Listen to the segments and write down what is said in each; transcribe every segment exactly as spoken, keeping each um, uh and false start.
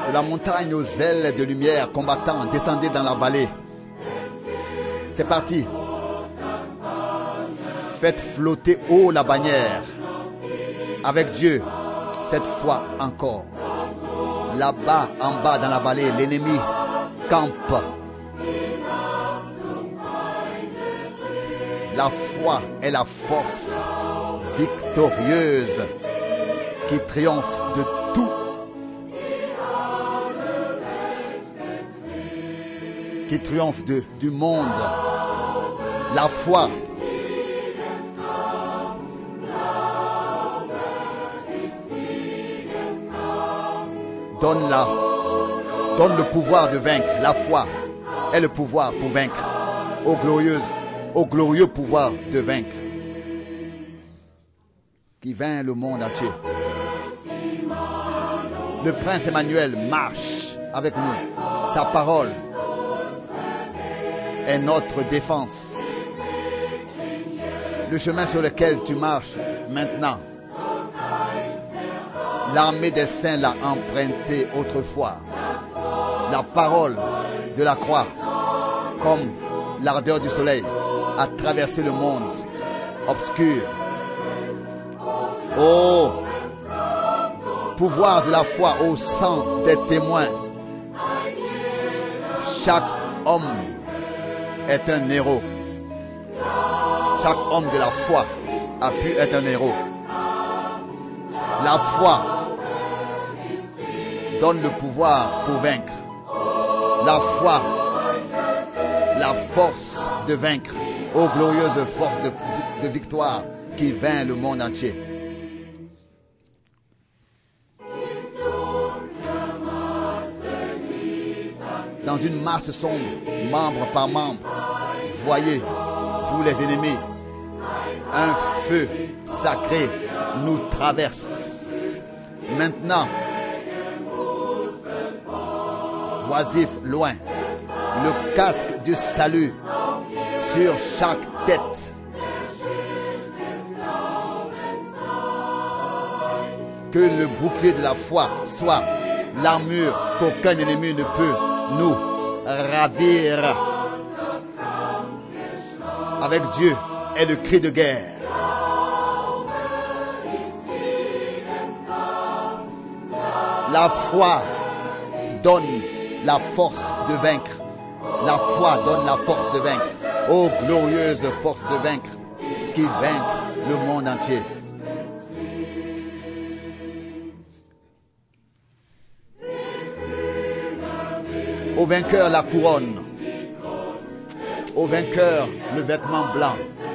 De la montagne aux ailes de lumière, combattants, descendez dans la vallée. C'est parti. Faites flotter haut la bannière. Avec Dieu, cette fois encore. Là-bas, en bas dans la vallée, l'ennemi campe. La foi est la force victorieuse qui triomphe de tout. Qui triomphe de, du monde. La foi. Donne-la. Donne le pouvoir de vaincre. La foi est le pouvoir pour vaincre. Ô glorieuse, ô glorieux pouvoir de vaincre. Qui vainc le monde entier. Le prince Emmanuel marche avec nous. Sa parole est notre défense. Le chemin sur lequel tu marches maintenant, l'armée des saints l'a emprunté autrefois. La parole de la croix, comme l'ardeur du soleil, a traversé le monde obscur. Oh, pouvoir de la foi au sang des témoins. Chaque homme est un héros. Chaque homme de la foi a pu être un héros. La foi donne le pouvoir pour vaincre. La foi, la force de vaincre. Ô glorieuse force de, de victoire qui vainc le monde entier. Dans une masse sombre, membre par membre, voyez, vous les ennemis, un feu sacré nous traverse. Maintenant, oisif loin, le casque du salut sur chaque tête. Que le bouclier de la foi soit l'armure qu'aucun ennemi ne peut nous ravir. Avec Dieu est le cri de guerre. La foi donne la force de vaincre. La foi donne la force de vaincre. Ô glorieuse force de vaincre qui vainc le monde entier. Au vainqueur la couronne. Au vainqueur le vêtement blanc.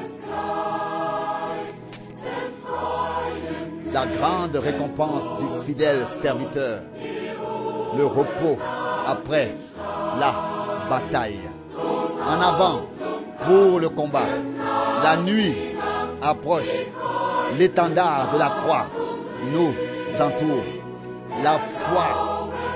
La grande récompense du fidèle serviteur. Le repos après la bataille. En avant pour le combat. La nuit approche. L'étendard de la croix nous entoure. La foi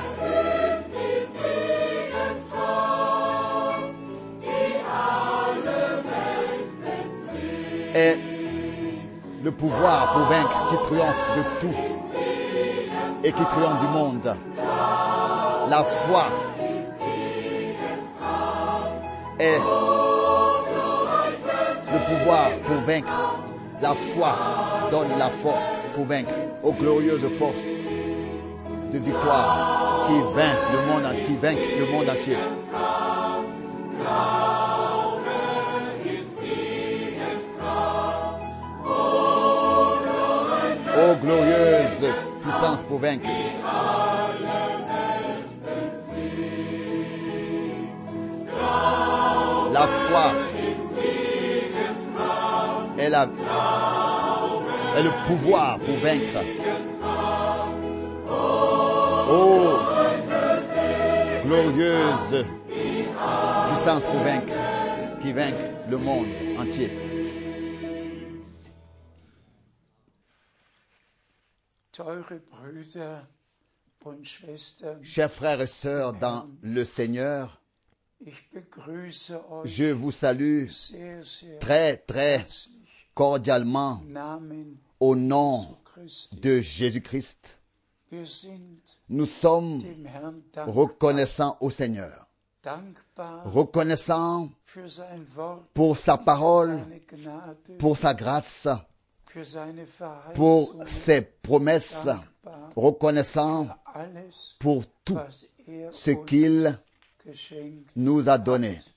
est le pouvoir pour vaincre qui triomphe de tout et qui triomphe du monde. La foi est le pouvoir pour vaincre. La foi donne la force pour vaincre. Aux glorieuses forces de victoire qui vainc le monde, qui vainc le monde entier. Ô glorieuse puissance pour vaincre. La foi est, la, est le pouvoir pour vaincre. Ô glorieuse puissance pour vaincre, qui vainc le monde entier. Chers frères et sœurs dans le Seigneur, je vous salue très très cordialement au nom de Jésus-Christ. Wir sind Nous sommes dem Herrn dankbar, reconnaissants au Seigneur, dankbar reconnaissants für sein Wort, pour sa parole, seine Gnade, pour sa grâce, für seine pour Verheißungen, ses promesses, dankbar reconnaissants für alles, pour tout was er ce uns qu'il geschenkt nous a donné. hat.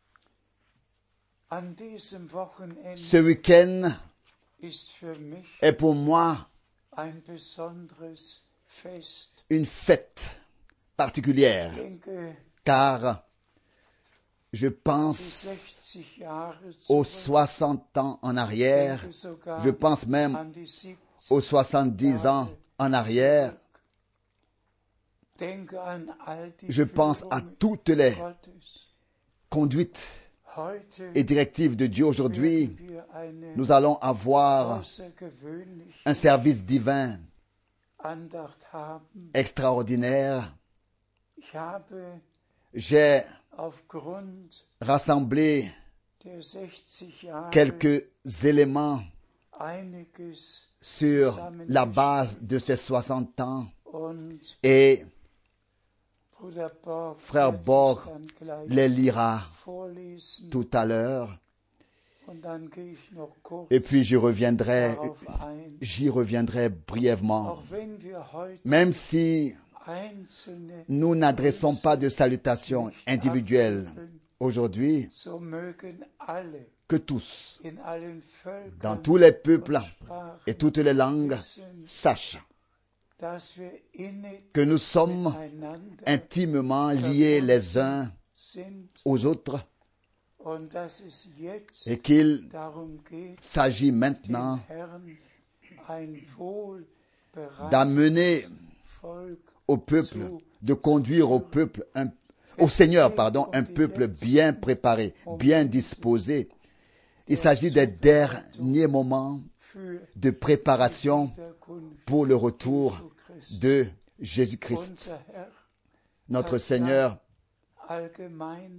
An diesem Wochenende Ce week-end ist für mich est pour moi ein besonderes Fest. une fête particulière, Ich denke, car je die pense sechzig Jahre aux zurück, soixante ans en arrière, denke sogar je pense même an die siebzig, aux soixante-dix ans en arrière, denke an all die je pense à Führung toutes les Gottes. conduites Heute et directives de Dieu. Aujourd'hui, werden wir eine nous allons avoir außergewöhnliche un service divin Andacht haben. extraordinaire. Ich habe J'ai aufgrund rassemblé der sechzig Jahre quelques éléments einiges sur la base de ces soixante ans und et Bruder Borg Frère wird es Borg dann gleich les lira vorlesen tout à l'heure und dann gehe ich noch kurz et puis j'y reviendrai, darauf ein. j'y reviendrai brièvement. Auch wenn wir heute Même si einzelne nous n'adressons pas de salutations individuelles aujourd'hui, so mögen alle que tous, in allen dans Völkern tous les peuples und Sprachen et toutes les langues, wissen, sachent dass wir innig que nous sommes miteinander intimement liés les uns sind aux autres und dass es jetzt et qu'il darum geht, s'agit dem maintenant Herrn ein wohlbereitetes d'amener Volk au peuple, zu de conduire au peuple, un, au Seigneur, pardon, un peuple bien préparé, bien disposé. Il s'agit des derniers moments für de préparation Wiederkunft pour le retour Jesu Christi. de Jésus-Christ. Unser Herr Notre hat Seigneur allgemein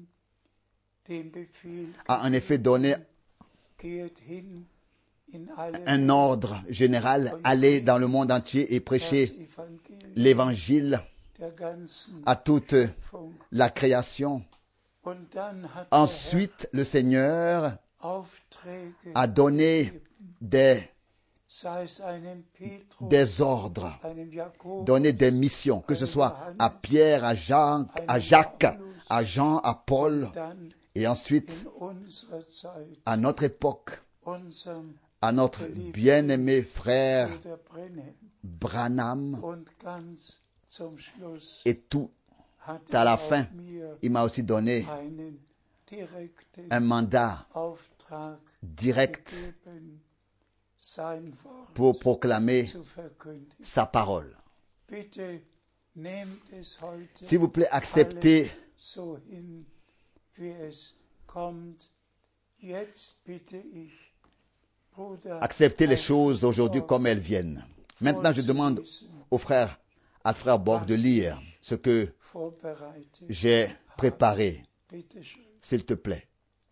den Befehl a en effet donné geht hin in alle un ordre général, aller dans le monde entier et das prêcher Evangelium l'évangile der ganzen à toute Schöpfung. la création. Und dann hat Ensuite, le Seigneur der Herr Aufträge, a donné des, sei es einem Petrus, des ordres, einem Jakobus, donné des missions, que ce soit à Pierre, à Jacques, à Jacques, à Jean, à Paul, dann et ensuite in unserer Zeit, à notre époque, unserem à notre bien-aimé frère Bruder Brenhem. Branham, Und ganz zum Schluss et tout hat à la er fin, auch mir il m'a aussi donné einen direkten un mandat Auftrag direct gegeben, sein Wort pour proclamer zu verkündigen. sa parole. Bitte nehmt es heute S'il vous plaît, acceptez alles so hin, wie es kommt. Jetzt bitte ich, Bruder, accepter les choses aujourd'hui comme elles viennent. Maintenant, je demande au frère, à frère Borg de lire ce que vorbereitet. j'ai préparé, Bitte schön. s'il te plaît.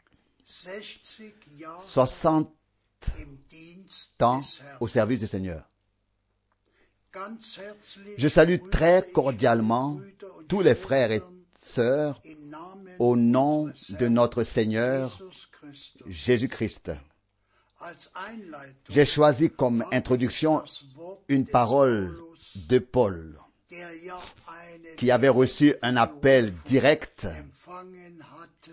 sechzig Jahre soixante im Dienst ans des Herrn. au service du Seigneur. Ganz herzlich Je salue grüße très ich cordialement alle Brüder und tous les frères et Schwestern sœurs im Namen au nom unseres de Herrn notre Seigneur Jesus Christus. Jésus-Christ. Als Einleitung J'ai choisi comme introduction das Wort une des parole Paulus, de Paul, der ja eine qui avait reçu un appel direct empfangen hatte,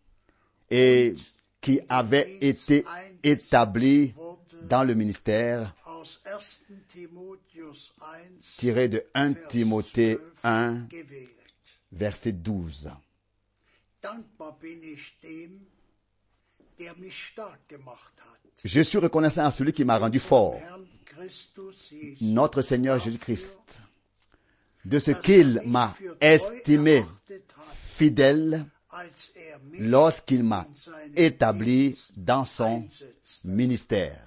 et qui avait été établi dans le ministère, aus ersten Timotheus eins, tiré de un Vers Timothée zwölf, un, gewählt. verset douze. Dankbar bin ich dem, der mich stark gemacht hat. Je suis reconnaissant à celui qui m'a rendu fort, Herrn Christus Jesus, notre Seigneur dafür, Jésus-Christ, de ce dass qu'il er mich m'a für treu estimé erachtet hat, fidèle als er mich lorsqu'il m'a in seinen établi Dienst dans son einsetzte. ministère.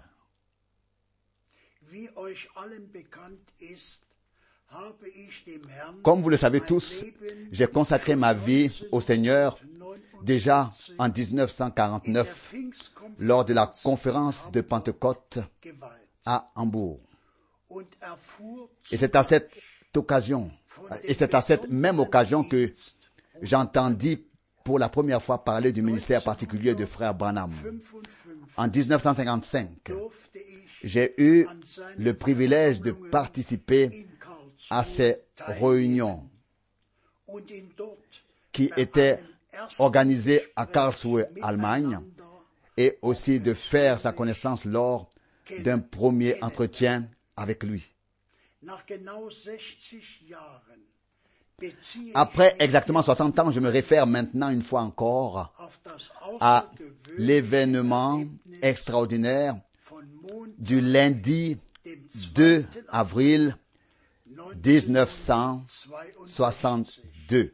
Wie euch allen bekannt ist, habe ich dem Herrn Comme vous le savez mein tous, Leben j'ai consacré ma vie au Seigneur déjà en dix-neuf cent in der quarante-neuf Pfingstkonferenz lors de la conférence de Pentecôte geweiht. à Hambourg. und erfuhr Et c'est à cette occasion, et c'est à cette même occasion que j'entendis pour la première fois parler du ministère particulier de frère Branham. En dix-neuf cent cinquante-cinq, durfte ich j'ai eu an seinen le privilège de participer in à Karlsruhe ces réunions und ihn dort qui bei étaient einem ersten organisées à Gespräch Karlsruhe, Allemagne, miteinander et aussi de faire sa connaissance lors d'un premier entretien avec lui. nach genau sechzig Jahren beziehe Après ich mich exactement soixante ans, je me réfère maintenant une fois encore auf das à außergewöhnliche l'événement Erlebnis extraordinaire von Montag, du lundi dem deux zweiten avril dix-neuf cent neunzehnhundertzweiundsiebzig. soixante-deux.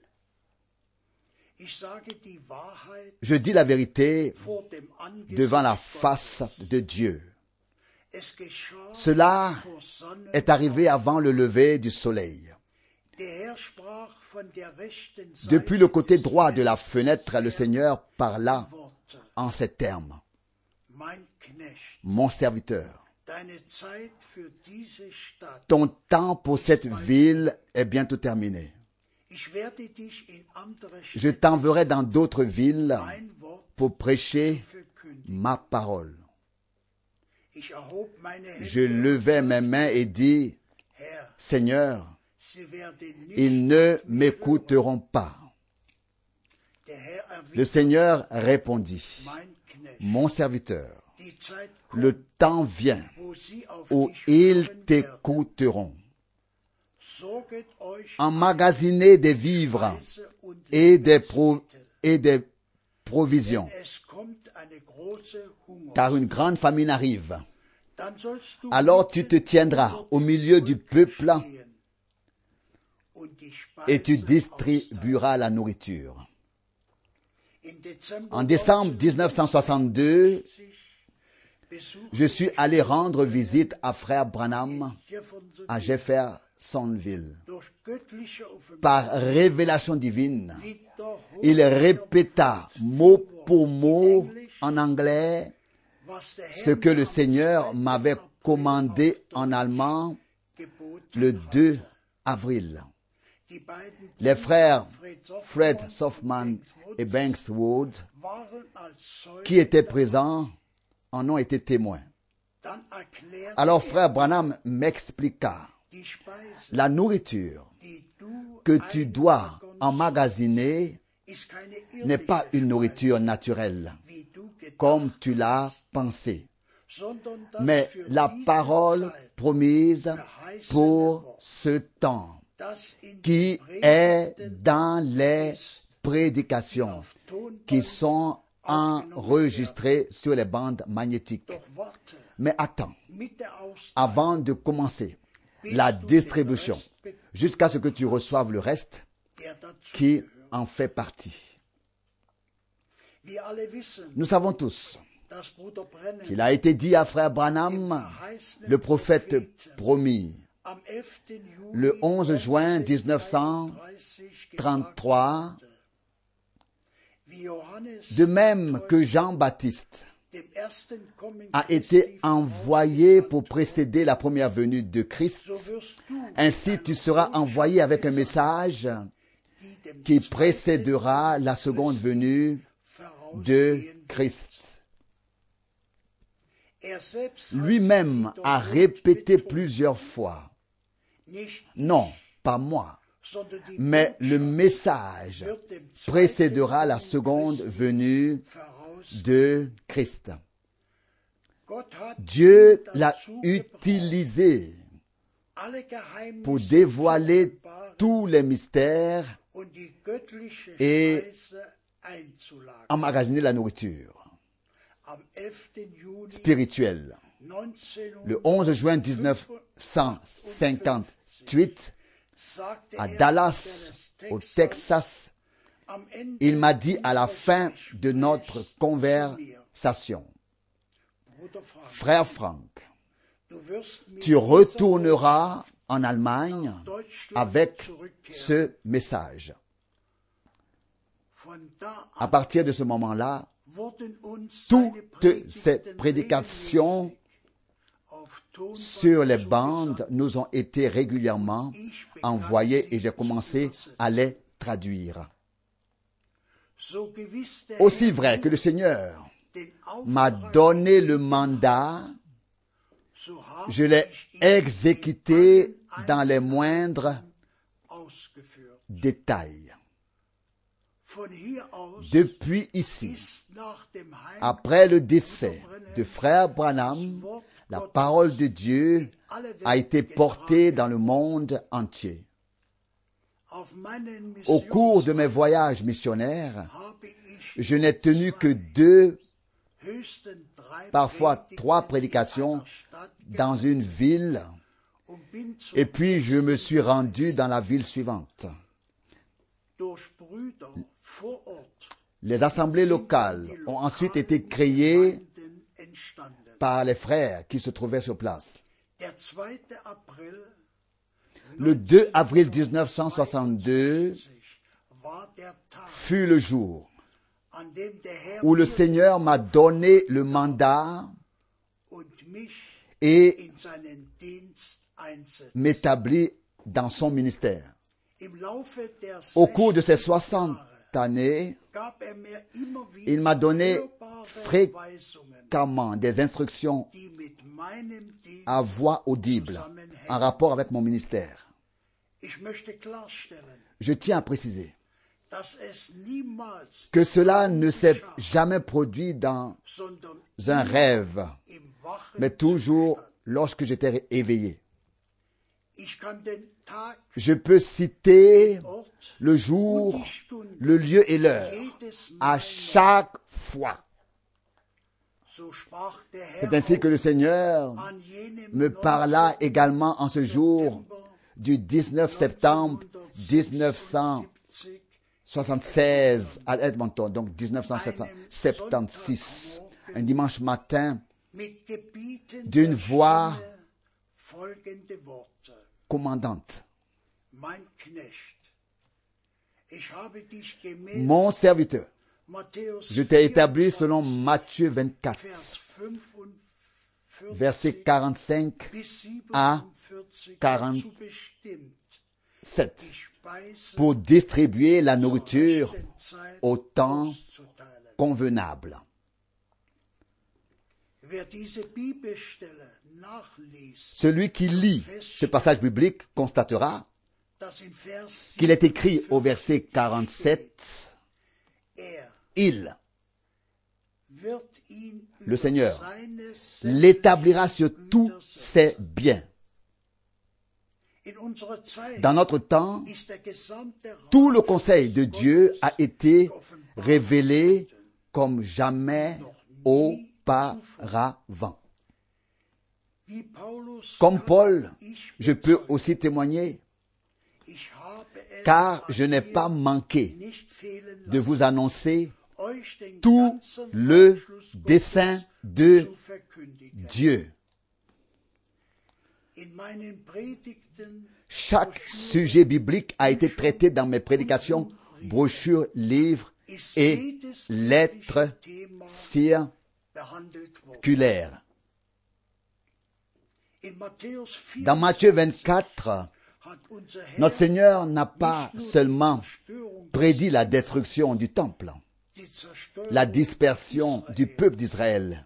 Ich sage die Wahrheit Je dis la vérité vor dem Angesicht devant la Gottes. face de Dieu. Es geschah Cela vor Sonnenaufgang. est arrivé avant le lever du soleil. Der Herr sprach von der rechten Seite Depuis le côté des droit de la Fensters fenêtre, le Seigneur parla Worte. en ces termes. Mein Knecht, Mon serviteur, deine Zeit für diese Stadt, ton temps pour cette ville est bientôt terminé. ich werde dich in andere Je Städte t'enverrai dans d'autres villes mein Wort pour prêcher verkündigen. ma parole. Ich erhob meine Hände Je levai mes mains et dis, Herr, Seigneur, sie werden nicht ils ne auf mich hören. m'écouteront pas. Der Herr Le erwiderte, Seigneur répondit, mein Knecht, mon serviteur, die Zeit kommt, le temps vient wo sie auf où dich ils hören werden. t'écouteront. Sorget euch Emmagasinez des vivres Speise und et des, pro- Lebensmittel, et des provisions, es kommt eine große Hunger. car une grande famine arrive. Dann sollst du Alors tu te mitten tiendras unter au dem milieu du Volke peuple stehen und die et tu Speise distribueras la nourriture. austeilen. In Dezember En décembre dix-neuf cent soixante-deux, besuchte je suis allé rendre visite à frère Branham Jefferson à Jeffersonville. durch göttliche Offenbarung Par révélation divine, wiederholt il répéta mot pour mot en anglais was der ce Herr que mir le am Seigneur zweiten m'avait April commandé auf en allemand geboten le deux hatte. avril. Die beiden Les frères Brüder Fred Softman Softman und et Banks Banks Wood, waren als Zeugen qui étaient dabei. présents, en ont été témoins. Dann erklärte Alors er, frère Branham m'expliqua die Speise, la nourriture die du que tu dois einlagern emmagasiner ist keine n'est pas irdische une nourriture Speise, naturelle, wie du gedacht comme tu l'as hast, pensé, sondern das mais für la diese parole Zeit, promise pour ce temps das in qui den est Predigten dans les prédications auf Tonband qui sont enregistrées sur les bandes magnétiques. Doch warte, Mais attends, mit der Austeilung, avant de commencer la distribution, jusqu'à ce que tu reçoives le reste der dazu qui gehört. en fait partie. Wir alle wissen, Nous savons tous dass Bruder Brennan qu'il a été dit à frère Branham, le prophète promis, am elften Juli le onze juin dix-neuf cent trente-trois, gesagt hatte, wie Johannes de même que Jean-Baptiste dem ersten Kommen a Christi été envoyé pour précéder la première venue de Christ, so wirst du ainsi tu seras envoyé avec un message die dem qui zweiten précédera la seconde venue de vorausgehen. Christ. Er selbst hat Lui-même a wiederholt répété betont, plusieurs fois, nicht non, pas moi, sondern die mais le Botschaft message wird dem zweiten précédera la Kommen seconde Christi venue vorausgehen. de Christ. Gott hat Dieu ihn l'a dazu utilisé alle Geheimnisse pour zu dévoiler offenbaren tous les mystères, und die göttliche et Speise einzulagern. emmagasiner la nourriture Am elften Juli spirituelle. Le onze juin dix-neuf cent cinquante-huit, sagte à er Dallas, in au Texas, Texas, am Ende il m'a dit à la unseres fin de notre Gesprächs conversation, zu mir, Bruder Frank, frère Franck, du wirst mit tu dieser retourneras en Allemagne nach Deutschland avec zurückkehren. ce message. Von da À an partir de ce moment-là, wurden uns seine toutes ces Predigten prédications regelmäßig auf sur les bandes nous ont été régulièrement envoyés et j'ai commencé à les traduire. Aussi vrai que le Seigneur m'a donné le mandat, je l'ai exécuté dans les moindres détails. Depuis ici, après le décès de frère Branham, la parole de Dieu a été portée dans le monde entier. Au cours de mes voyages missionnaires, je n'ai tenu que deux, parfois trois prédications dans une ville, et puis je me suis rendu dans la ville suivante. Les assemblées locales ont ensuite été créées par les frères qui se trouvaient sur place. Le deux avril dix-neuf cent soixante-deux fut le jour où le Seigneur m'a donné le mandat et m'établit dans son ministère. Au cours de ces soixante années, il m'a donné fréquemment des instructions à voix audible en rapport avec mon ministère. Je tiens à préciser que cela ne s'est jamais produit dans un rêve, mais toujours lorsque j'étais éveillé. Je peux citer le jour, le lieu et l'heure à chaque fois. C'est ainsi que le Seigneur me parla également en ce jour du dix-neuf septembre dix-neuf cent soixante-seize à Edmonton, donc dix-neuf cent soixante-seize, un dimanche matin, d'une voix commandante. Mon serviteur, je t'ai établi selon Matthieu vingt-quatre, versets quarante-cinq à quarante-sept, pour distribuer la nourriture au temps convenable. Celui qui lit ce passage biblique constatera qu'il est écrit au verset quarante-sept, il, le Seigneur, l'établira sur tous ses biens. Dans notre temps, tout le conseil de Dieu a été révélé comme jamais auparavant. Comme Paul, je peux aussi témoigner, car je n'ai pas manqué de vous annoncer tout le dessein de Dieu. Chaque sujet biblique a été traité dans mes prédications, brochures, livres et lettres circulaires. Dans Matthieu vingt-quatre, notre Seigneur n'a pas seulement prédit la destruction du temple, la dispersion du peuple d'Israël,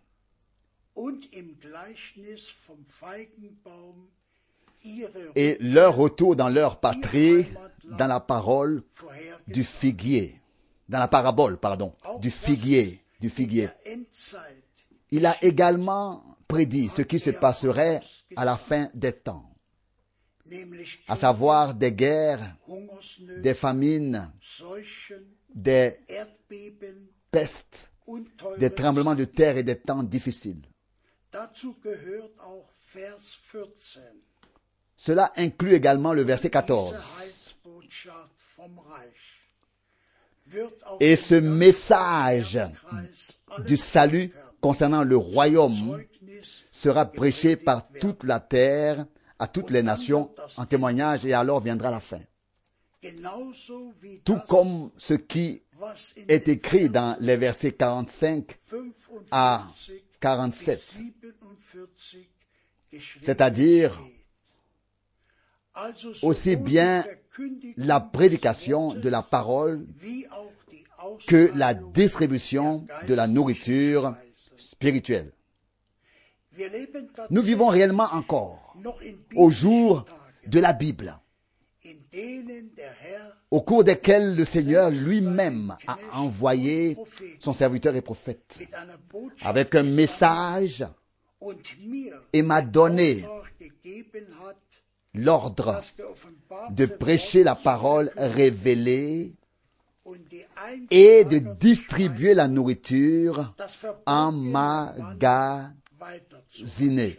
et leur retour dans leur patrie, dans la parole du figuier, dans la parabole, pardon, du figuier, du figuier. Il a également prédit ce qui se passerait à la fin des temps, à savoir des guerres, des famines, des pestes, des tremblements de terre et des temps difficiles. Cela inclut également le verset quatorze. Et ce message du salut concernant le royaume sera prêché par toute la terre, à toutes les nations, en témoignage, et alors viendra la fin. Tout comme ce qui est écrit dans les versets quarante-cinq à quarante-sept. c'est-à-dire aussi bien la prédication de la parole que la distribution de la nourriture spirituelle. Nous vivons réellement encore au jour de la Bible, au cours desquels le Seigneur lui-même a envoyé son serviteur et prophète avec un message et m'a donné l'ordre de prêcher la parole révélée et de distribuer la nourriture emmagasinée.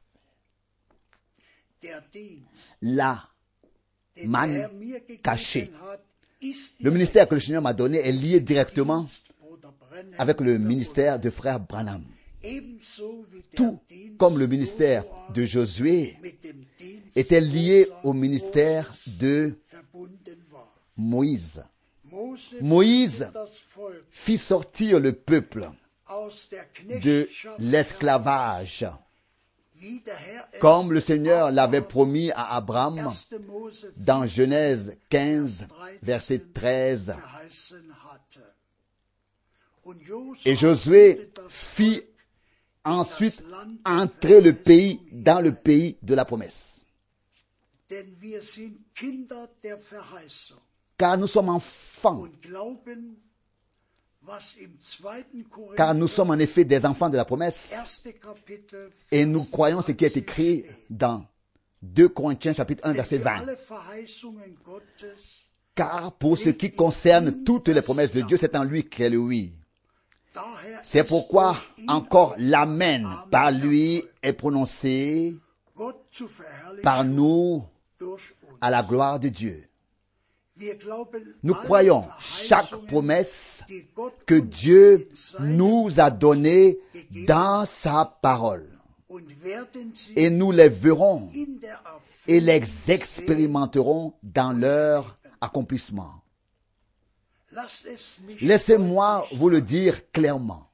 La manne cachée. Le ministère que le Seigneur m'a donné est lié directement avec le ministère de frère Branham. Tout comme le ministère de Josué était lié au ministère de Moïse. Moïse fit sortir le peuple de l'esclavage, comme le Seigneur l'avait promis à Abraham dans Genèse quinze, verset treize. Et Josué fit ensuite entrer le pays dans le pays de la promesse. Car nous sommes enfants. Car nous sommes en effet des enfants de la promesse. Et nous croyons ce qui est écrit dans deux Corinthiens chapitre un verset vingt. Car pour ce qui concerne toutes les promesses de Dieu, c'est en lui qu'est le oui. C'est pourquoi encore l'amen par lui est prononcé par nous à la gloire de Dieu. Nous croyons chaque promesse que Dieu nous a donnée dans sa parole. Et nous les verrons et les expérimenterons dans leur accomplissement. Laissez-moi vous le dire clairement.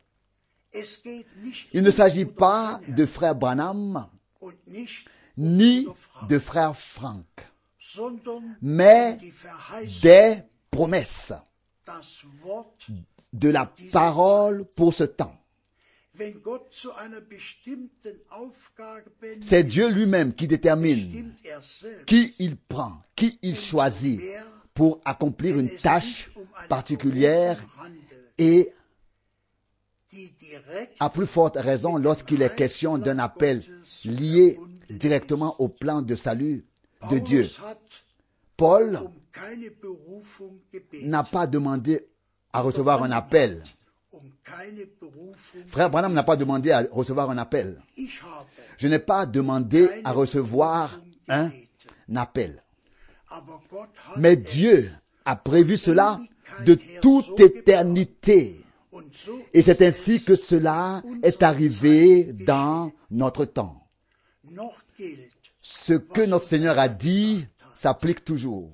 Il ne s'agit pas de frère Branham ni de frère Frank, mais des promesses de la parole pour ce temps. C'est Dieu lui-même qui détermine qui il prend, qui il choisit pour accomplir une tâche particulière et à plus forte raison lorsqu'il est question d'un appel lié directement au plan de salut de Dieu. Paul n'a pas demandé à recevoir un appel. Frère Branham n'a pas demandé à recevoir un appel. Je n'ai pas demandé à recevoir un appel. Mais Dieu a prévu cela de toute éternité. Et c'est ainsi que cela est arrivé dans notre temps. Ce que notre Seigneur a dit s'applique toujours.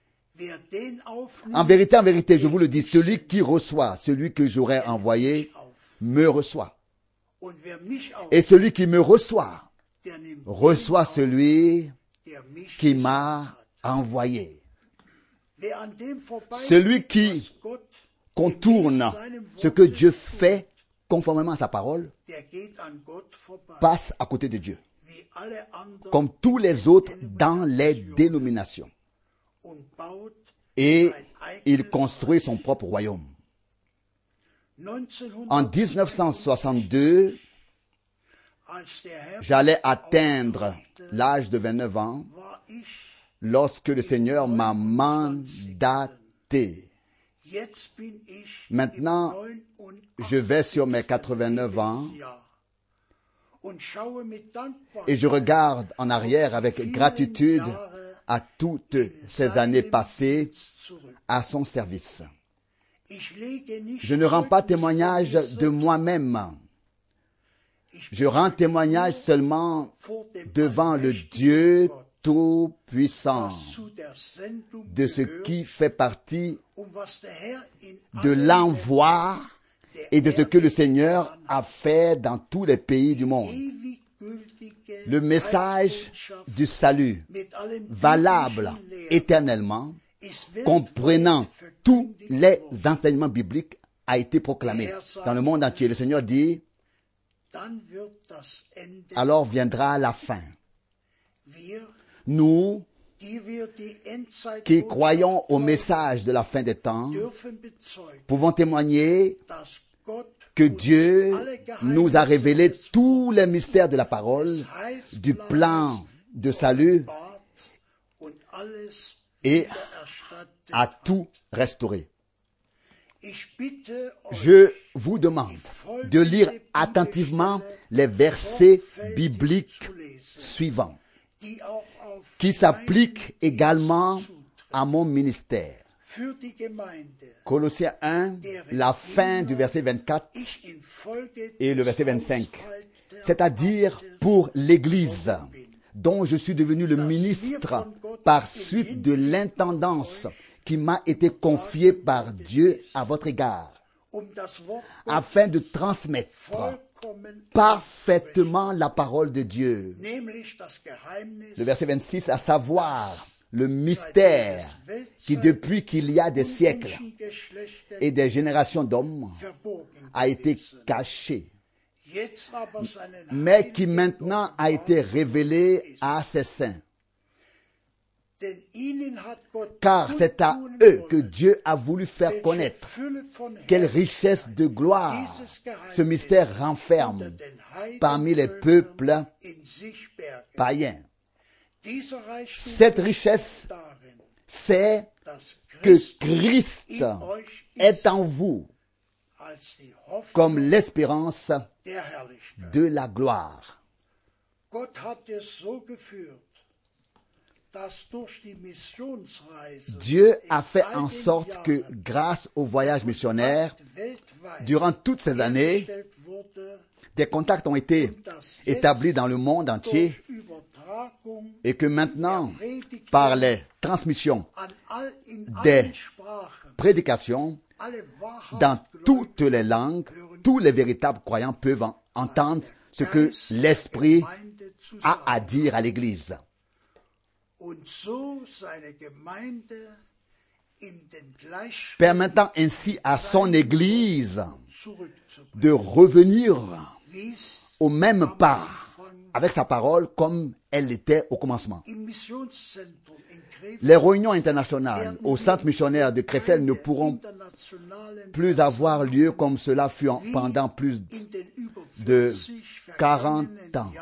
En vérité, en vérité, je vous le dis, celui qui reçoit, celui que j'aurais envoyé, me reçoit. Et celui qui me reçoit, reçoit celui qui m'a envoyé. Celui qui contourne ce que Dieu fait conformément à sa parole passe à côté de Dieu, comme tous les autres dans les dénominations. Et il construit son propre royaume. En dix-neuf cent soixante-deux, j'allais atteindre l'âge de vingt-neuf ans lorsque le Seigneur m'a mandaté. Maintenant, je vais sur mes quatre-vingt-neuf ans et je regarde en arrière avec gratitude à toutes ces années passées à son service. Je ne rends pas témoignage de moi-même. Je rends témoignage seulement devant le Dieu Tout-Puissant de ce qui fait partie de l'envoi et de ce que le Seigneur a fait dans tous les pays du monde. le message du salut, valable éternellement, comprenant tous les enseignements bibliques, a été proclamé dans le monde entier. Le Seigneur dit, alors viendra la fin. Nous, qui croyons au message de la fin des temps, pouvons témoigner que Dieu nous a révélé tous les mystères de la parole, du plan de salut et a tout restauré. Je vous demande de lire attentivement les versets bibliques suivants qui s'appliquent également à mon ministère. Colossiens un, la fin du verset vingt-quatre et le verset vingt-cinq, c'est-à-dire pour l'Église dont je suis devenu le ministre par suite de l'intendance qui m'a été confiée par Dieu à votre égard, afin de transmettre parfaitement la parole de Dieu. Le verset vingt-six, à savoir le mystère qui depuis qu'il y a des siècles et des générations d'hommes a été caché, mais qui maintenant a été révélé à ses saints. Car c'est à eux que Dieu a voulu faire connaître quelle richesse de gloire ce mystère renferme parmi les peuples païens. Cette richesse, c'est que Christ est en vous comme l'espérance de la gloire. Dieu a fait en sorte que, grâce au voyage missionnaire, durant toutes ces années, des contacts ont été établis dans le monde entier et que maintenant, par les transmissions des prédications, dans toutes les langues, tous les véritables croyants peuvent entendre ce que l'Esprit a à dire à l'Église. Permettant ainsi à son Église de revenir au même pas avec sa parole comme elle l'était au commencement. Les réunions internationales au centre missionnaire de Krefeld ne pourront plus avoir lieu comme cela fut pendant plus de quarante ans.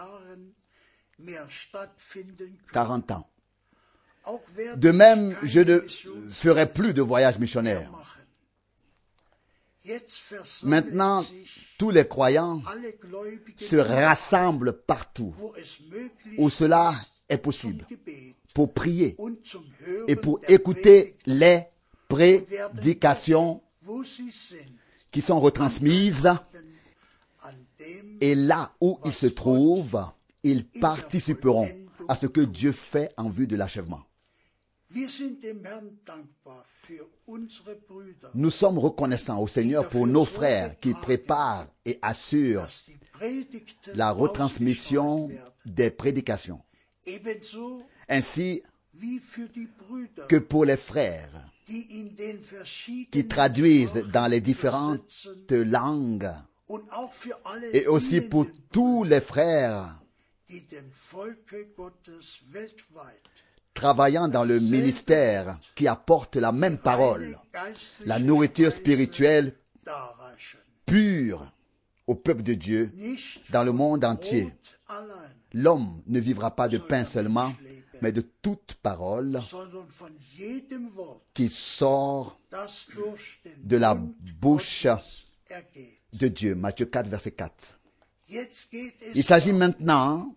quarante ans. De même, je ne ferai plus de voyage missionnaire. Maintenant, tous les croyants se rassemblent partout où cela est possible pour prier et pour écouter les prédications qui sont retransmises. Et là où ils se trouvent, ils participeront à ce que Dieu fait en vue de l'achèvement. Nous sommes reconnaissants au Seigneur pour nos frères qui préparent et assurent la retransmission des prédications, ainsi que pour les frères qui traduisent dans les différentes langues, et aussi pour tous les frères travaillant dans le ministère qui apporte la même parole, la nourriture spirituelle pure au peuple de Dieu dans le monde entier. L'homme ne vivra pas de pain seulement, mais de toute parole qui sort de la bouche de Dieu. Matthieu quatre, verset quatre. Il s'agit maintenant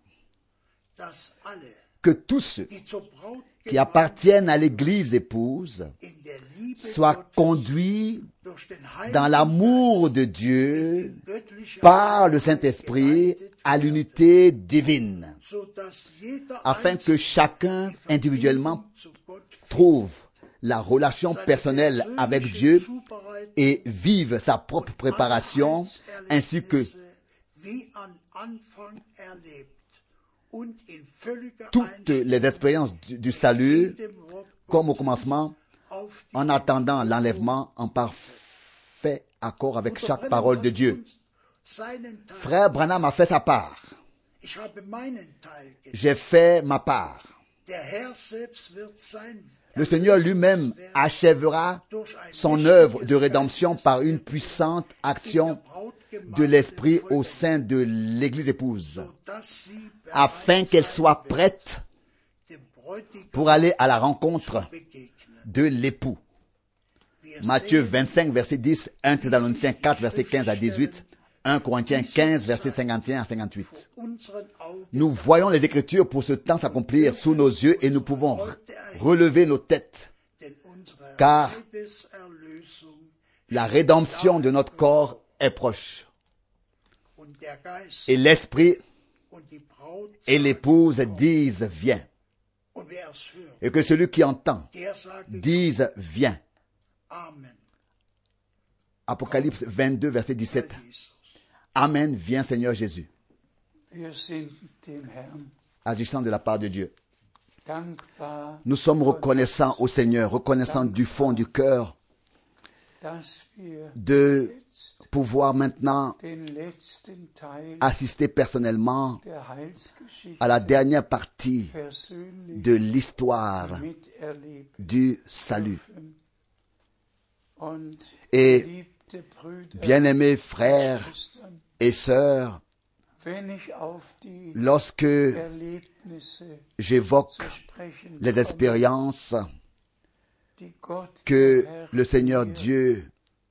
que tous ceux qui appartiennent à l'Église épouse soient conduits dans l'amour de Dieu par le Saint-Esprit à l'unité divine, afin que chacun individuellement trouve la relation personnelle avec Dieu et vive sa propre préparation, ainsi que Anfang erlebt und in völliger toutes les expériences du, du salut, comme au commencement, auf die en attendant l'enlèvement en parfait accord avec chaque parole de Dieu. seinen Teil. Frère Branham a fait sa part. Ich habe meinen Teil getan. J'ai fait ma part. Der Herr selbst wird sein Le Seigneur lui-même achèvera son œuvre de rédemption par une puissante action de l'Esprit au sein de l'Église épouse, afin qu'elle soit prête pour aller à la rencontre de l'époux. Matthieu vingt-cinq, verset dix, un Thessaloniciens quatre, verset quinze à dix-huit, un Corinthiens quinze, verset cinquante et un à cinquante-huit. Nous voyons les Écritures pour ce temps s'accomplir sous nos yeux et nous pouvons relever nos têtes, car la rédemption de notre corps est proche. Et l'Esprit et l'épouse disent « Viens ». Et que celui qui entend dise « Viens ». Apocalypse vingt-deux, verset dix-sept. Amen, viens Seigneur Jésus. Agissant de la part de Dieu. Nous sommes reconnaissants au Seigneur, reconnaissants du fond du cœur de pouvoir maintenant assister personnellement à la dernière partie de l'histoire du salut. Et bien-aimés frères et sœurs, lorsque j'évoque les expériences que le Seigneur Dieu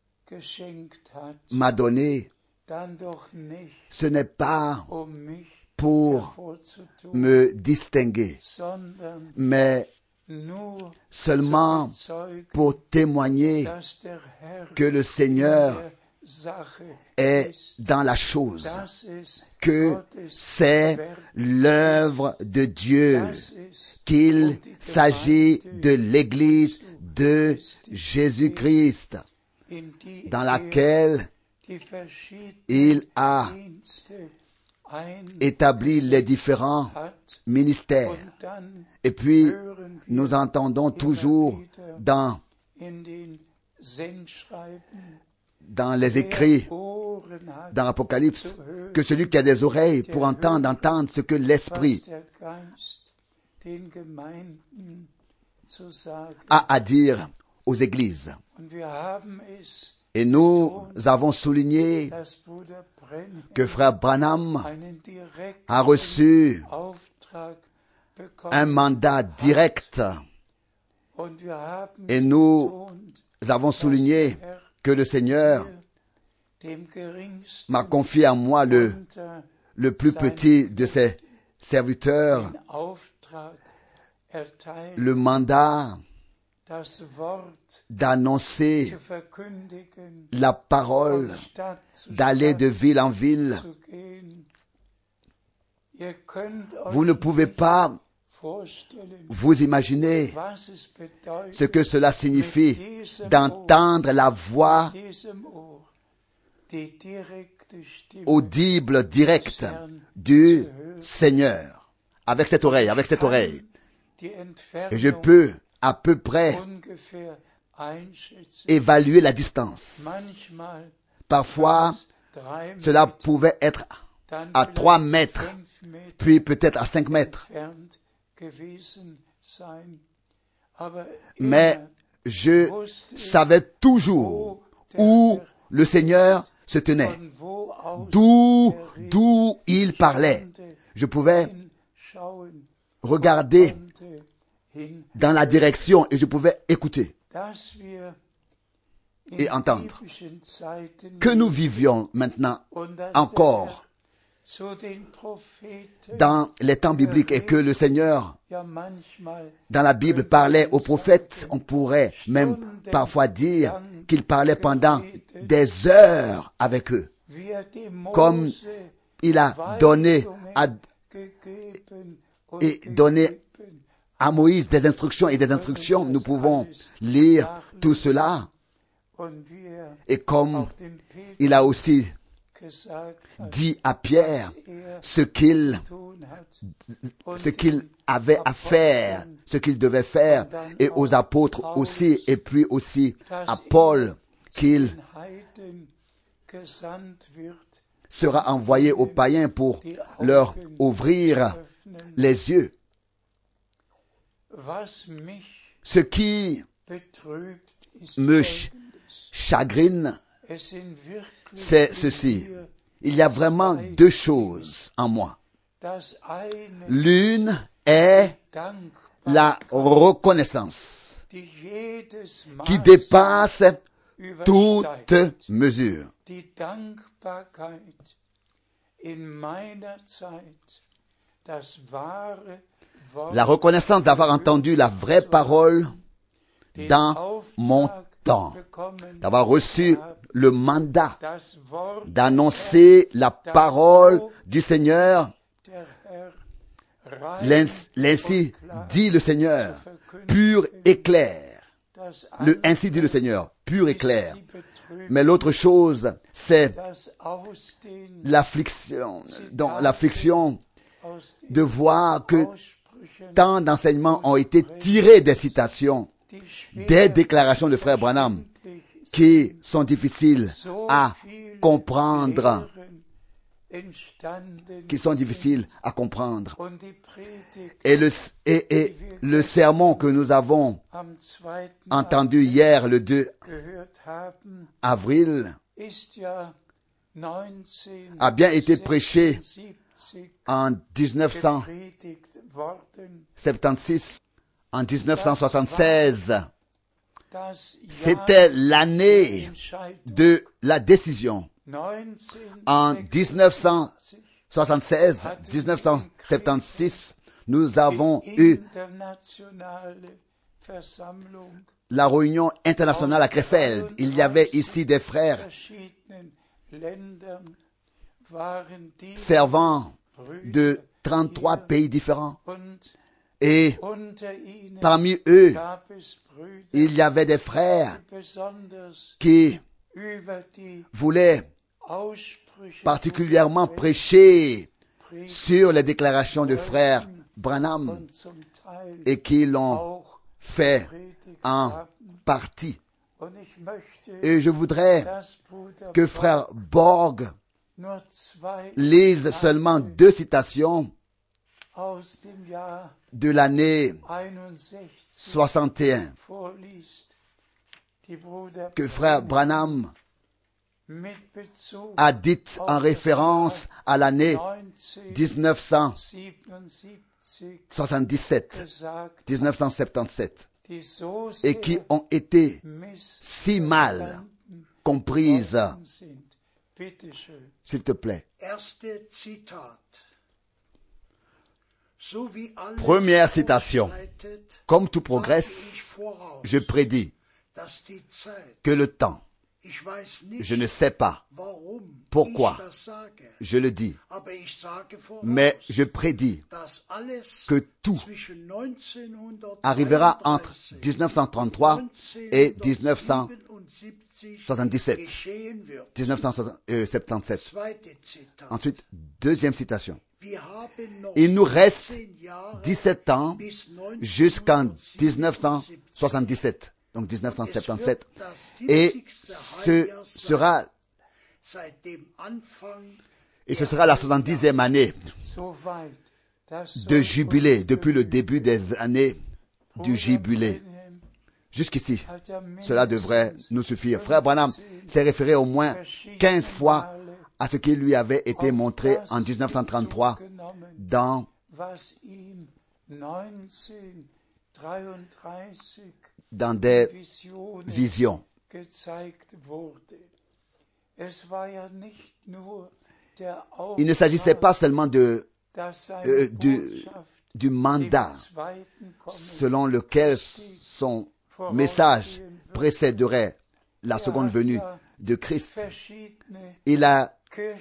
m'a données, ce n'est pas pour me distinguer, mais seulement pour témoigner que le Seigneur est dans la chose, que c'est l'œuvre de Dieu, qu'il s'agit de l'Église de Jésus-Christ, dans laquelle il a établi les différents ministères. Et puis, nous entendons toujours dans, dans les écrits, dans l'Apocalypse, que celui qui a des oreilles pour entendre, entendre ce que l'Esprit a à dire aux églises. Et nous avons souligné que Frère Branham a reçu un mandat direct. Et nous avons souligné que le Seigneur m'a confié à moi le, le plus petit de ses serviteurs, le mandat d'annoncer la parole, d'aller de ville en ville. Vous ne pouvez pas vous imaginer ce que cela signifie d'entendre la voix audible, directe du Seigneur. Avec cette oreille, avec cette oreille. Et je peux à peu près évaluer la distance. Parfois, cela pouvait être à trois mètres, puis peut-être à cinq mètres. Mais je savais toujours où le Seigneur se tenait, d'où, d'où il parlait. Je pouvais regarder dans la direction et je pouvais écouter et entendre. Que nous vivions maintenant encore dans les temps bibliques et que le Seigneur, dans la Bible, parlait aux prophètes, on pourrait même parfois dire qu'il parlait pendant des heures avec eux, comme il a donné à, et donné à Moïse des instructions et des instructions. Nous pouvons lire tout cela. Et comme il a aussi dit à Pierre ce qu'il ce qu'il avait à faire, ce qu'il devait faire, et aux apôtres aussi, et puis aussi à Paul, qu'il sera envoyé aux païens pour leur ouvrir les yeux. Ce qui me chagrine, c'est ceci. Il y a vraiment deux choses en moi. L'une est la reconnaissance qui dépasse toute mesure. La reconnaissance d'avoir entendu la vraie parole dans mon temps, d'avoir reçu le mandat d'annoncer la parole du Seigneur. L'ainsi dit le Seigneur, pur et clair. Le, ainsi dit le Seigneur, pur et clair. Mais l'autre chose, c'est l'affliction, donc l'affliction de voir que tant d'enseignements ont été tirés des citations, des déclarations de frère Branham, qui sont difficiles à comprendre, qui sont difficiles à comprendre. Et le, et, et le sermon que nous avons entendu hier, le deux avril, a bien été prêché en dix-neuf cent soixante-seize. En dix-neuf cent soixante-seize, c'était l'année de la décision. En dix-neuf cent soixante-seize, dix-neuf cent soixante-seize, nous avons eu la réunion internationale à Krefeld. Il y avait ici des frères servant de trente-trois pays différents. Et parmi eux, il y avait des frères qui voulaient particulièrement prêcher sur les déclarations de frère Branham et qui l'ont fait en partie. Et je voudrais que frère Borg lise seulement deux citations de l'année soixante et un que frère Branham a dites en référence à l'année dix-neuf cent soixante-dix-sept, dix-neuf cent soixante-dix-sept, et qui ont été si mal comprises. S'il te plaît. Première citation. Comme tout progresse, je prédis que le temps, je ne sais pas pourquoi je le dis, mais je prédis que tout arrivera entre dix-neuf cent trente-trois et dix-neuf cent soixante-dix-sept. dix-neuf cent soixante-dix-sept. Ensuite, deuxième citation. Il nous reste dix-sept ans jusqu'en dix-neuf cent soixante-dix-sept. Donc dix-neuf cent soixante-dix-sept. Et ce sera, et ce sera la soixante-dixième année de jubilé, depuis le début des années du jubilé. Jusqu'ici, cela devrait nous suffire. Frère Branham s'est référé au moins quinze fois à ce qui lui avait été montré en dix-neuf cent trente-trois dans dans des visions. Il ne s'agissait pas seulement de, euh, du, du mandat selon lequel son message précéderait la seconde venue de Christ. Il a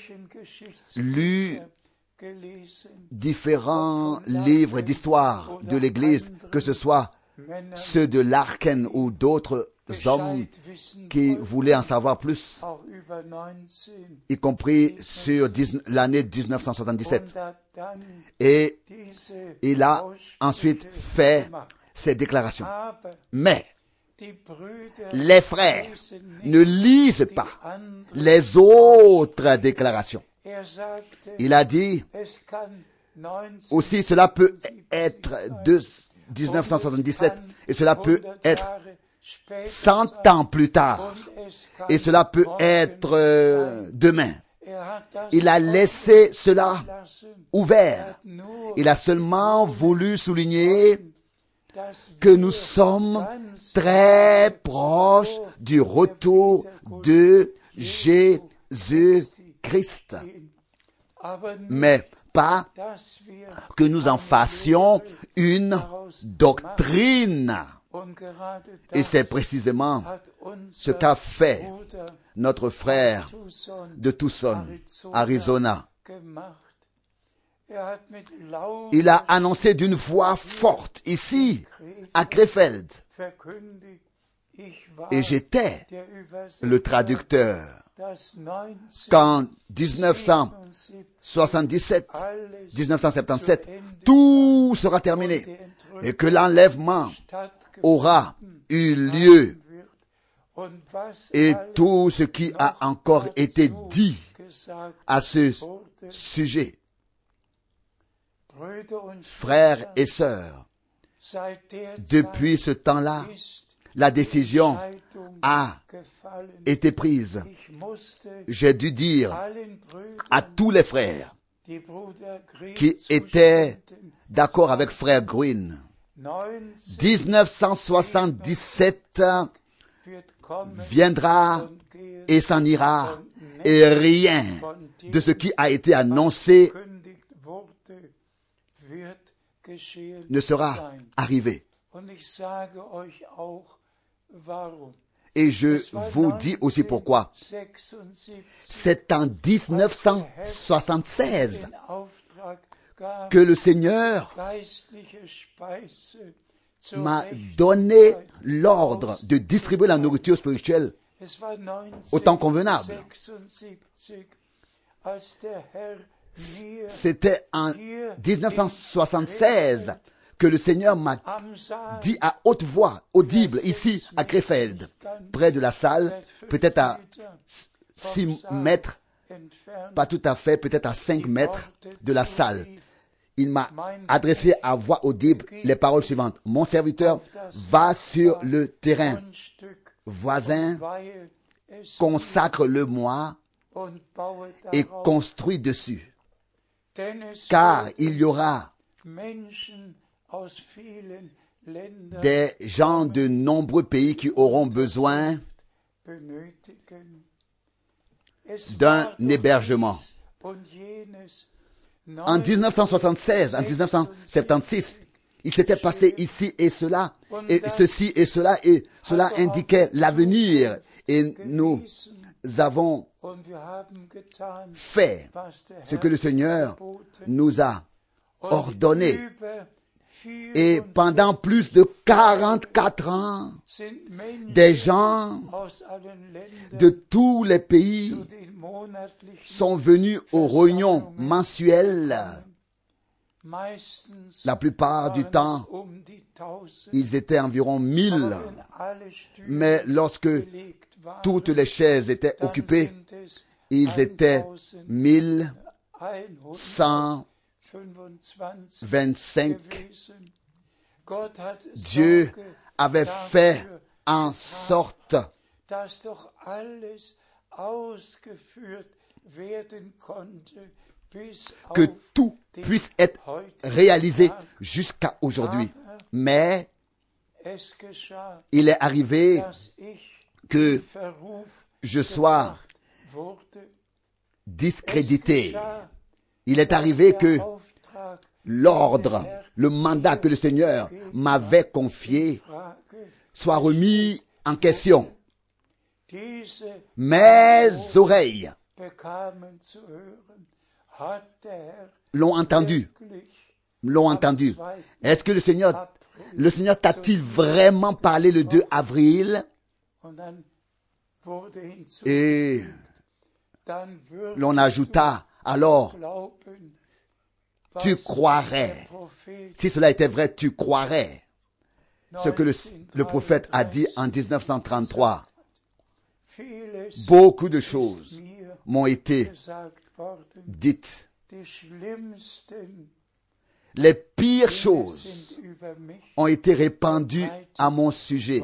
lu différents livres d'histoire de l'Église, que ce soit Männern ceux de Larken ou d'autres hommes Bescheid wissen qui wollten, voulaient en savoir plus, auch über neunzehn, y compris sur dix- l'année dix-neuf cent soixante-dix-sept. und hat dann Et diese il a ensuite Aussprüche fait gemacht. ces déclarations. Aber Mais die Brüder les frères lesen nicht ne lisent die pas anderen. les autres déclarations. Er sagte, Il a dit es kann aussi, cela peut neunzehnhundertfünfundsiebzig être sein, de und es dix-neuf cent soixante-dix-sept kann et cela peut hundert être Jahre später cent sein, ans plus tard und es kann et cela peut morgen être euh, sein. demain. Er hat das Il a offen laissé cela gelassen. Er ouvert. hat nur Il a seulement voulu souligner dass que wir nous sommes ganz très nahe proches vor du der retour Wiederkunft de Jesu Jésus-Christ, gehen. Aber nicht, mais pas dass wir que nous en eine fassions Lehre une daraus doctrine. machen. Und gerade Et das c'est précisément hat ce unser qu'a fait Bruder notre frère Tucson, de Tucson, Arizona, Arizona. gemacht. Er hat mit lauter Il a annoncé d'une voix forte ici, à Krefeld, verkündigt, ich war et j'étais der Übersetzer, le traducteur. dass Qu'en dix-neuf cent soixante-dix-sept, alles dix-neuf cent zu soixante-dix-sept, Ende tout sera und terminé die Entrückung et que l'enlèvement stattgefunden aura eu lieu wird. Und was et alles tout ce qui a noch encore été dazu dit gesagt à ce wurde. sujet. Brüder und Frères Schwestern, et sœurs, seit der depuis Zeit ce temps-là, ist la die décision Entscheidung a gefallen. été prise. Ich musste J'ai dû dire allen Brüdern, à tous les frères die Bruder Grieg qui étaient zustimmten, d'accord avec frère Green, dix-neuf cent soixante-dix-sept wird kommen viendra und gehen, et s'en ira, und et rien von de ce dem, qui a été annoncé verkündigt wurde, wird geschehen ne sera sein. arrivé. Und ich sage euch auch, warum. Et je Es war vous dis aussi pourquoi. neunzehnhundertsechsundsiebzig C'est en dix-neuf cent soixante-seize den Auftrag gab, que le Seigneur geistliche Speise zur m'a rechten donné Zeit l'ordre de distribuer la nourriture spirituelle Es war au temps convenable. neunzehnhundertsechsundsiebzig, als der Herr mir C'était en dix-neuf cent soixante-seize que le Seigneur m'a am Saal dit à haute voix, audible, ici à Krefeld, près de la salle, peut-être à six mètres, entfernt pas tout à fait, peut-être à cinq mètres de la salle. Il m'a adressé à voix audible les paroles suivantes. Mon serviteur va sur le terrain Grundstück voisin, weihe es consacre-le-moi und baue et darauf, construis dessus. denn es Car werden il y aura Menschen aus vielen Ländern des gens de nombreux pays qui auront besoin benötigen. Es d'un war doch hébergement. dies und jenes En dix-neuf cent soixante-seize, en dix-neuf cent soixante-seize, il s'était passé ici et cela, et ceci et cela, et cela indiquait l'avenir. Et nous avons und wir haben getan, fait was der ce Herr que le Seigneur geboten nous a und ordonné. über Et pendant plus de quarante-quatre ans, sind Menschen des gens aus allen Ländern de tous les pays zu den monatlichen sont venus aux réunions mensuelles. meistens La plupart du waren temps, es um die tausend, ils étaient environ mille. aber wenn alle Stühle Mais lorsque belegt waren, toutes les chaises étaient dann occupées, sind es ils étaient mille cent einhundertfünfundzwanzig vingt-cinq. gewesen. Gott hat Dieu Sorge avait dafür fait en sorte dass doch alles ausgeführt werden konnte, bis que auf tout den puisse être heutigen réalisé Tag. jusqu'à aujourd'hui. Mais Es geschah, il est arrivé dass ich que in Verruf je sois gebracht wurde. Es discrédité. geschah, Il est dass arrivé der que Auftrag l'ordre, le mandat que le Seigneur m'avait confié Frage, soit remis en question. diese Mes oreilles bekamen zu hören, hat der Herr l'ont entendu, wirklich l'ont entendu. Est-ce que le Seigneur le Seigneur t'a-t-il vraiment parlé le deux avril? Et l'on ajouta, alors, tu croirais. Si cela était vrai, tu croirais. Ce que le, le prophète a dit en dix-neuf cent trente-trois. Beaucoup de choses m'ont été dites. Les pires choses ont été répandues à mon sujet.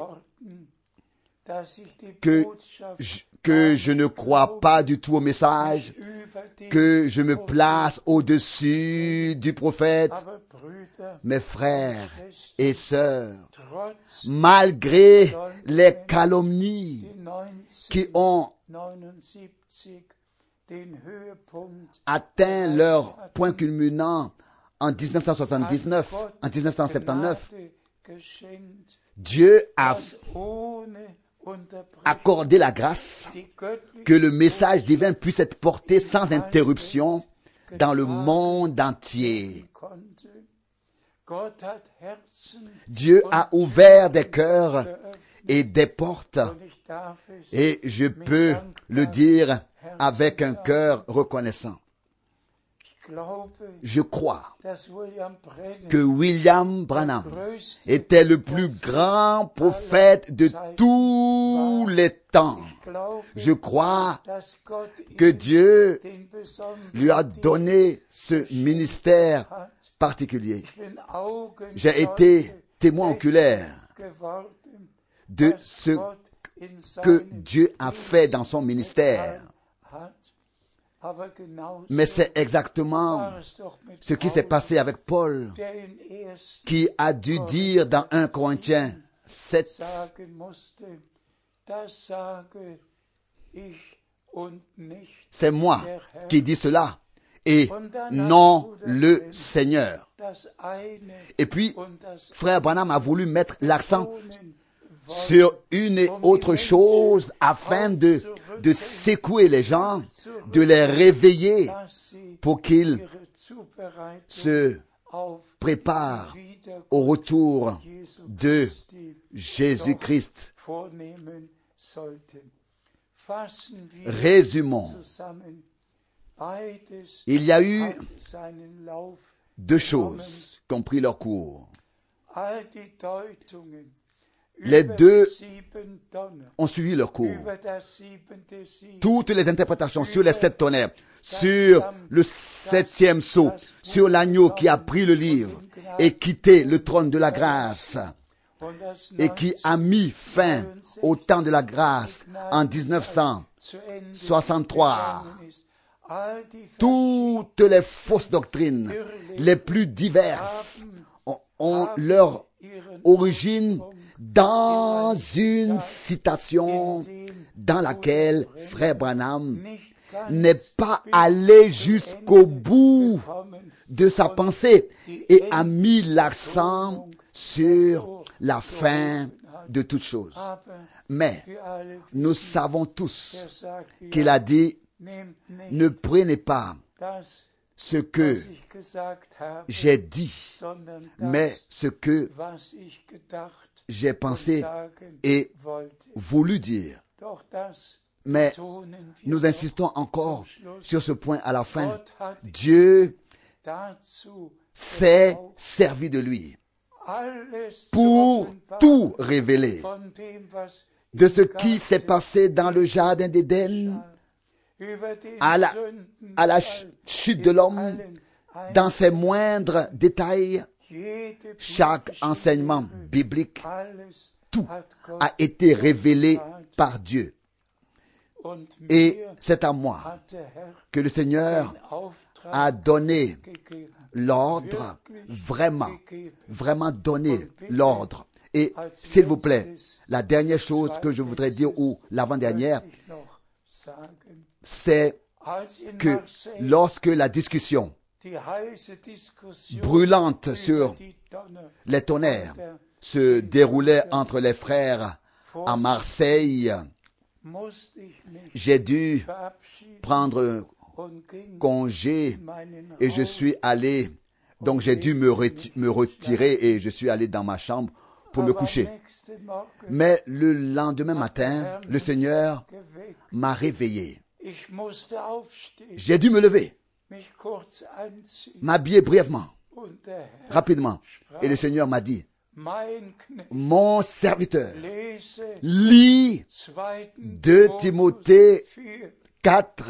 Que je, que je ne crois pas du tout au message, que je me place au-dessus du prophète. Mes frères et sœurs, malgré les calomnies qui ont atteint leur point culminant en dix-neuf cent soixante-dix-neuf, en dix-neuf cent soixante-dix-neuf, Dieu a accordé la grâce que le message divin puisse être porté sans interruption dans le monde entier. Dieu a ouvert des cœurs et des portes, et je peux le dire avec un cœur reconnaissant. Je crois que William Branham était le plus grand prophète de tous les temps. Je crois que Dieu lui a donné ce ministère particulier. J'ai été témoin oculaire de ce que Dieu a fait dans son ministère. Mais c'est exactement ce qui s'est passé avec Paul, qui a dû dire dans un Corinthiens sept, c'est moi qui dis cela, et non le Seigneur. Et puis, frère Branham a voulu mettre l'accent sur une et autre chose afin de, de secouer les gens, de les réveiller pour qu'ils se préparent au retour de Jésus-Christ. Résumons. Il y a eu deux choses qui ont pris leur cours. Les deux ont suivi leur cours. Toutes les interprétations sur les sept tonnerres, sur le septième sceau, sur l'agneau qui a pris le livre et quitté le trône de la grâce et qui a mis fin au temps de la grâce en dix-neuf cent soixante-trois. Toutes les fausses doctrines les plus diverses ont, ont leur origine dans une citation dans laquelle frère Branham n'est pas allé jusqu'au bout de sa pensée et a mis l'accent sur la fin de toutes choses. Mais nous savons tous qu'il a dit, ne prenez pas ce que j'ai dit, mais ce que j'ai pensé et voulu dire. Mais nous insistons encore sur ce point à la fin. Dieu s'est servi de lui pour tout révéler de ce qui s'est passé dans le jardin d'Éden, à la, à la chute de l'homme, dans ses moindres détails. Chaque enseignement biblique, tout a été révélé par Dieu. Et c'est à moi que le Seigneur a donné l'ordre, vraiment, vraiment donné l'ordre. Et s'il vous plaît, la dernière chose que je voudrais dire, ou l'avant-dernière, c'est que lorsque la discussion brûlante sur les tonnerres se déroulait entre les frères à Marseille, j'ai dû prendre congé et je suis allé Donc j'ai dû me, reti- me retirer et je suis allé dans ma chambre pour me coucher. Mais le lendemain matin, le Seigneur m'a réveillé. J'ai dû me lever, m'habiller brièvement, rapidement. Et le Seigneur m'a dit, mon serviteur, lis deux Timothée quatre,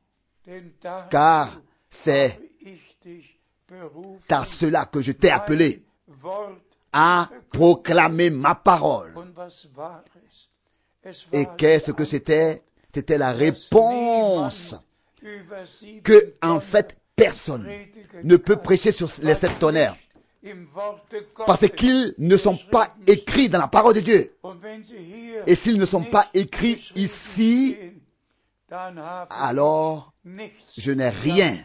car c'est à cela que je t'ai appelé à proclamer ma parole. Et qu'est-ce que c'était? C'était la réponse que, en fait, personne ne peut prêcher sur les sept tonnerres parce qu'ils ne sont pas écrits dans la parole de Dieu. Et s'ils ne sont pas écrits ici, alors je n'ai rien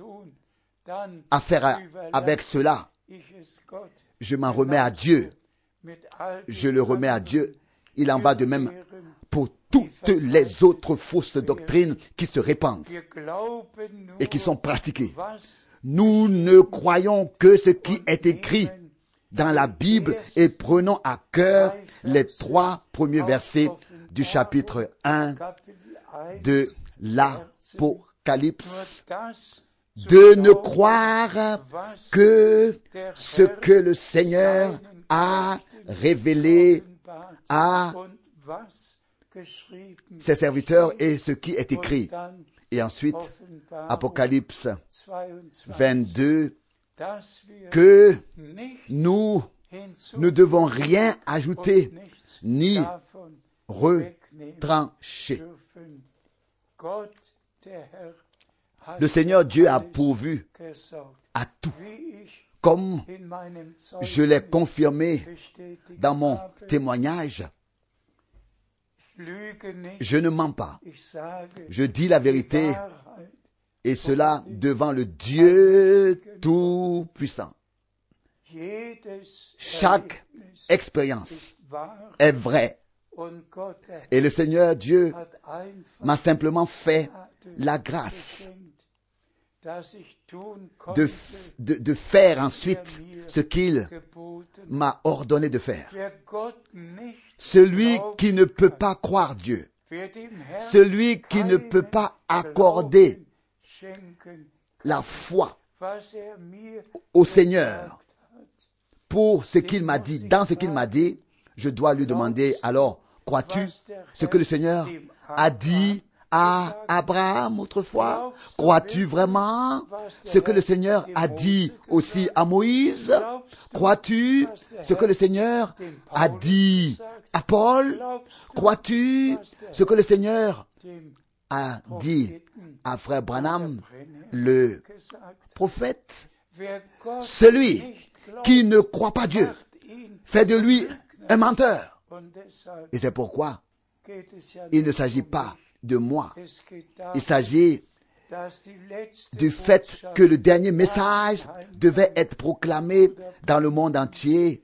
à faire avec cela. Je m'en remets à Dieu. Je le remets à Dieu. Il en va de même pour toutes les autres fausses doctrines qui se répandent et qui sont pratiquées. Nous ne croyons que ce qui est écrit dans la Bible et prenons à cœur les trois premiers versets du chapitre un de l'Apocalypse, de ne croire que ce que le Seigneur a révélé à ses serviteurs et ce qui est écrit. Et ensuite, Apocalypse vingt-deux, que nous ne devons rien ajouter ni retrancher. Le Seigneur Dieu a pourvu à tout, comme je l'ai confirmé dans mon témoignage. Je ne mens pas. Je dis la vérité, et cela devant le Dieu Tout-Puissant. Chaque expérience est vraie. Et le Seigneur Dieu m'a simplement fait la grâce de, de, de faire ensuite ce qu'il m'a ordonné de faire. Celui qui ne peut pas croire Dieu, celui qui ne peut pas accorder la foi au Seigneur pour ce qu'il m'a dit, dans ce qu'il m'a dit, je dois lui demander, alors, crois-tu ce que le Seigneur a dit à Abraham autrefois? Crois-tu vraiment ce que le Seigneur a dit aussi à Moïse? Crois-tu ce que le Seigneur a dit à Paul? Crois-tu ce que le Seigneur a dit à frère Branham, le prophète? Celui qui ne croit pas Dieu fait de lui un menteur. Et c'est pourquoi il ne s'agit pas de moi. Il s'agit du fait que le dernier message devait être proclamé dans le monde entier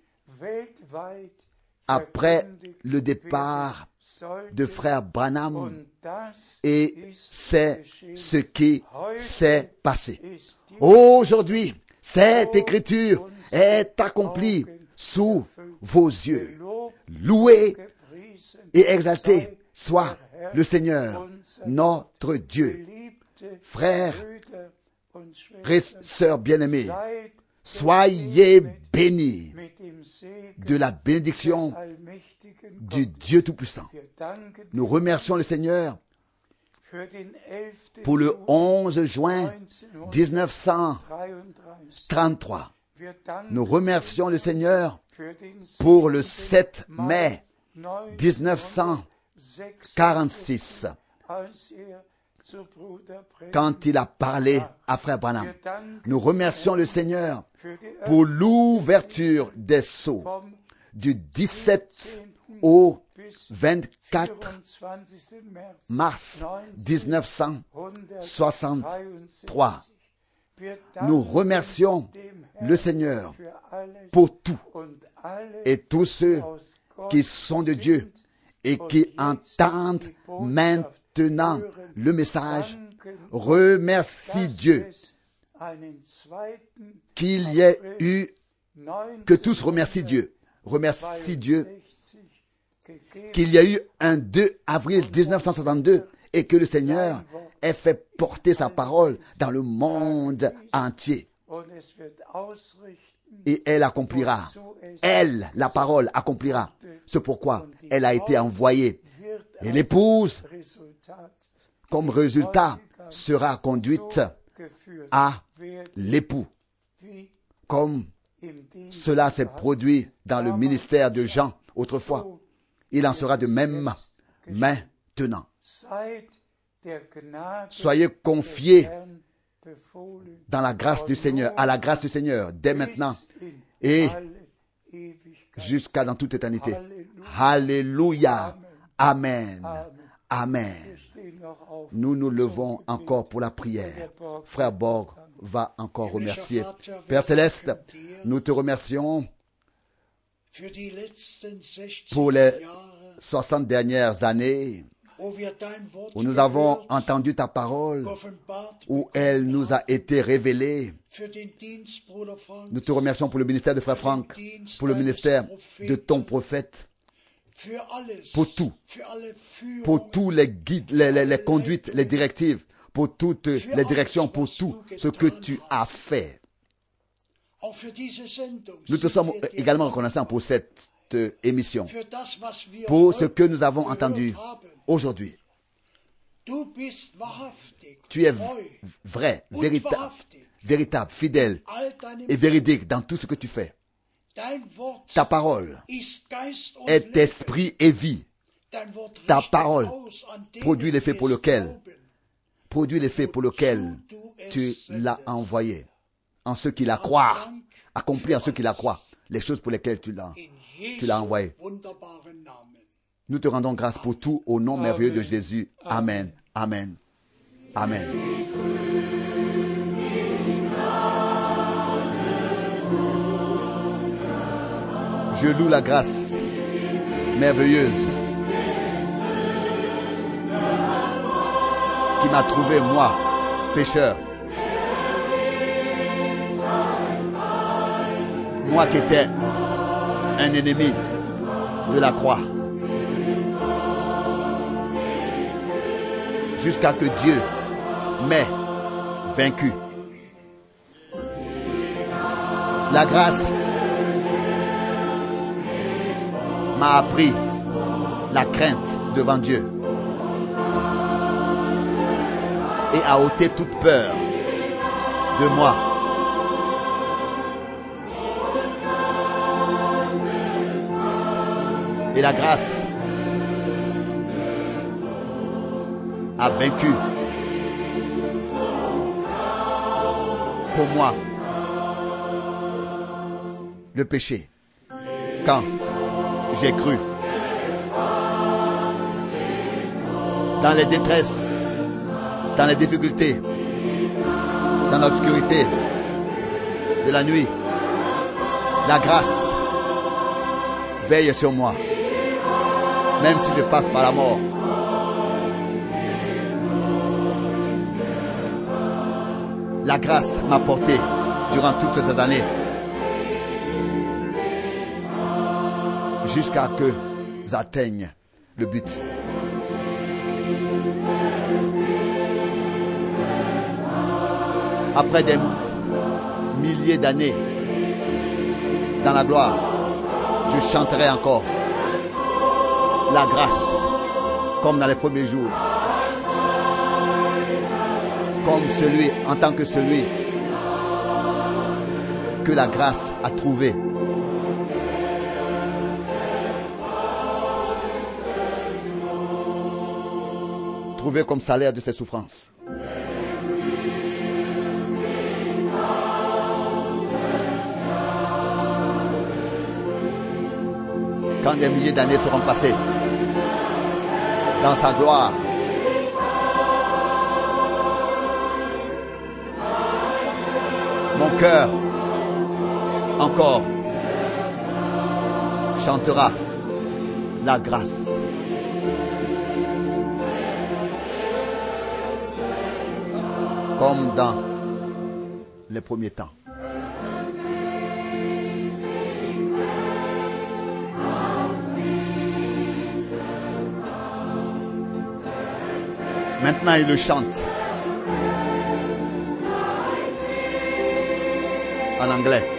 après le départ de frère Branham. Et c'est ce qui s'est passé. Aujourd'hui, cette écriture est accomplie sous vos yeux. Loué et exalté soit le Seigneur, notre Dieu. Frères et sœurs bien-aimés, soyez bénis de la bénédiction du Dieu Tout-Puissant. Nous remercions le Seigneur pour le onze juin mille neuf cent trente-trois. Nous remercions le Seigneur pour le sept mai mille neuf cent quarante-six, quand il a parlé à frère Branham. Nous remercions le Seigneur pour l'ouverture des sceaux du dix-sept au vingt-quatre mars mille neuf cent soixante-trois. Nous remercions le Seigneur pour tout et tous ceux qui sont de Dieu et qui entendent maintenant le message. Remercie Dieu qu'il y ait eu, que tous remercient Dieu, remercient Dieu, qu'il y a eu un deux avril mille neuf cent soixante-deux et que le Seigneur ait fait porter sa parole dans le monde entier. Et elle accomplira, elle, la parole, accomplira ce pourquoi elle a été envoyée. Et l'épouse, comme résultat, sera conduite à l'époux, comme cela s'est produit dans le ministère de Jean autrefois. Il en sera de même maintenant. Soyez confiés dans la grâce du Seigneur, à la grâce du Seigneur, dès maintenant et jusqu'à dans toute éternité. Alléluia. Amen. Amen. Nous nous levons encore pour la prière. Frère Borg va encore remercier. Père Céleste, nous te remercions pour les soixante dernières années où nous avons entendu ta parole, où elle nous a été révélée. Nous te remercions pour le ministère de Frère Franck, pour le ministère de ton prophète, pour tout, pour tous les guides, les, les, les conduites, les directives, pour toutes les directions, pour tout ce que tu as fait. Nous te sommes également reconnaissants pour cette émission, pour ce que nous avons entendu aujourd'hui. Tu es vrai, véritable, véritable, fidèle et véridique dans tout ce que tu fais. Ta parole est esprit et vie. Ta parole produit l'effet pour lequel, produit l'effet pour lequel tu l'as envoyé. En ceux qui la croient, accompli en ceux qui la croient, les choses pour lesquelles tu l'as, tu l'as envoyé. Nous te rendons grâce pour tout au nom merveilleux de Jésus. Amen. Amen. Amen. Je loue la grâce merveilleuse qui m'a trouvé, moi, pécheur. Moi qui étais un ennemi de la croix. Jusqu'à que Dieu m'ait vaincu. La grâce m'a appris la crainte devant Dieu et a ôté toute peur de moi. Et la grâce a vaincu pour moi le péché quand j'ai cru. Dans les détresses, dans les difficultés, dans l'obscurité de la nuit, la grâce veille sur moi, même si je passe par la mort. La grâce m'a porté durant toutes ces années jusqu'à que j'atteigne le but. Après des milliers d'années dans la gloire, je chanterai encore la grâce comme dans les premiers jours, comme celui, en tant que celui que la grâce a trouvé. Trouvé comme salaire de ses souffrances. Quand des milliers d'années seront passées dans sa gloire, mon cœur encore chantera la grâce. Comme dans les premiers temps. Maintenant, il le chante en anglais.